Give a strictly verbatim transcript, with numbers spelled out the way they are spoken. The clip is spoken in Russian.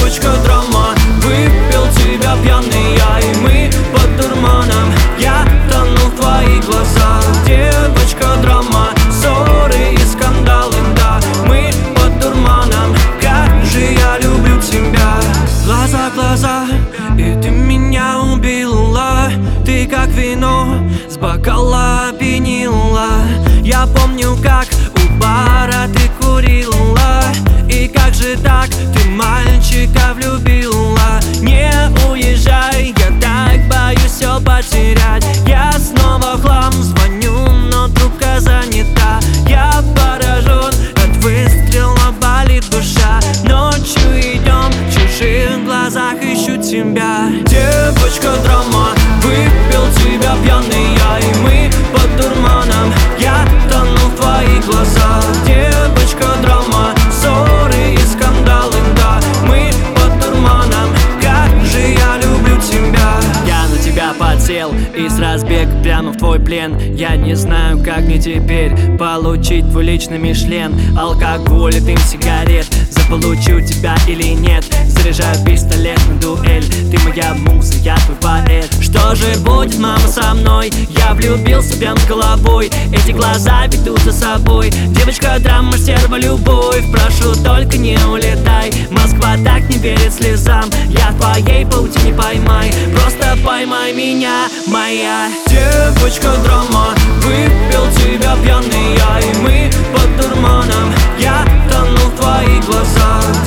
Девочка драма, выпил тебя пьяный я, и мы под дурманом. Я тону в твоих глазах. Девочка драма, ссоры и скандалы, да, мы под дурманом. Как же я люблю тебя. Глаза, глаза, и ты меня убила. Ты как вино с бокала опьянила. Я помню, как у бара ты курила. И как же так ты мальчика влюбила. Не уезжай, я так боюсь все потерять. Я снова в хлам звоню, но трубка занята. Я поражен, от выстрела болит душа. Ночью идем, в чужих глазах ищу тебя. Девочка драма, выпил тебя пьяный я, и мы под дурманом. Я тону в твоих глазах. Девочка драма, ссоры и скандалы, да, мы под дурманом. Как же я люблю тебя. Я на тебя подсел и с разбега прямо в твой плен. Я не знаю, как мне теперь получить твой личный Мишлен. Алкоголь и дым сигарет, заполучу тебя или нет. Заряжаю пистолет на дуэль. Ты моя муза, я твой поэт. Что же будет, мама, со мной? Я влюбился прям с головой. Эти глаза ведут за собой. Девочка драма, стерва любовь. Прошу, только не улетай. Москва так не верит слезам. Я в твоей паутине поймай. Просто поймай меня, моя. Девочка драма, выпил тебя пьяный я, и мы под дурманом. Я тону в твоих глазах.